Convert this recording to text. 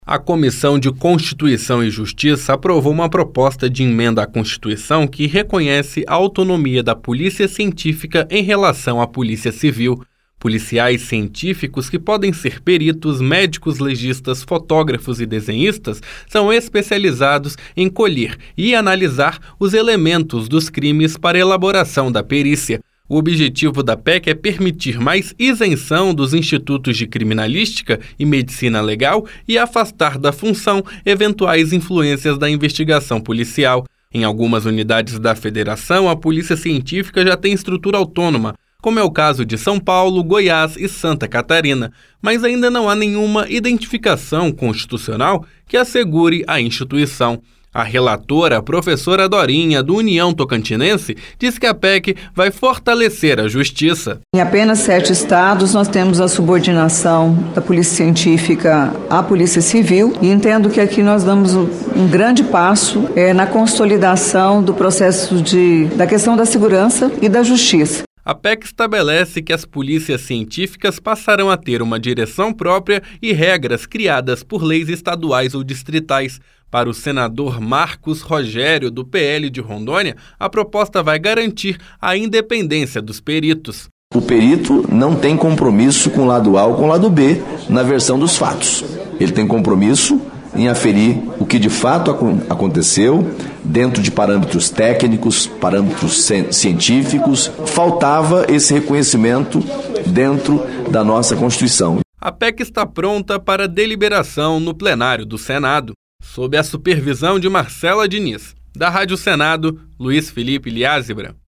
A Comissão de Constituição e Justiça aprovou uma proposta de emenda à Constituição que reconhece a autonomia da Polícia Científica em relação à Polícia Civil. Policiais científicos, que podem ser peritos, médicos legistas, fotógrafos e desenhistas, são especializados em colher e analisar os elementos dos crimes para elaboração da perícia. O objetivo da PEC é permitir mais isenção dos institutos de criminalística e medicina legal e afastar da função eventuais influências da investigação policial. Em algumas unidades da federação, a Polícia Científica já tem estrutura autônoma, como é o caso de São Paulo, Goiás e Santa Catarina, mas ainda não há nenhuma identificação constitucional que assegure a instituição. A relatora, a professora Dorinha, do União Tocantinense, diz que a PEC vai fortalecer a justiça. Em apenas 7 estados, nós temos a subordinação da Polícia Científica à Polícia Civil e entendo que aqui nós damos um grande passo na consolidação do processo da questão da segurança e da justiça. A PEC estabelece que as polícias científicas passarão a ter uma direção própria e regras criadas por leis estaduais ou distritais. Para o senador Marcos Rogério, do PL de Rondônia, a proposta vai garantir a independência dos peritos. O perito não tem compromisso com o lado A ou com o lado B na versão dos fatos. Ele tem compromisso em aferir o que de fato aconteceu, dentro de parâmetros técnicos, parâmetros científicos. Faltava esse reconhecimento dentro da nossa Constituição. A PEC está pronta para deliberação no plenário do Senado, sob a supervisão de Marcela Diniz. Da Rádio Senado, Luiz Felipe Liázebra.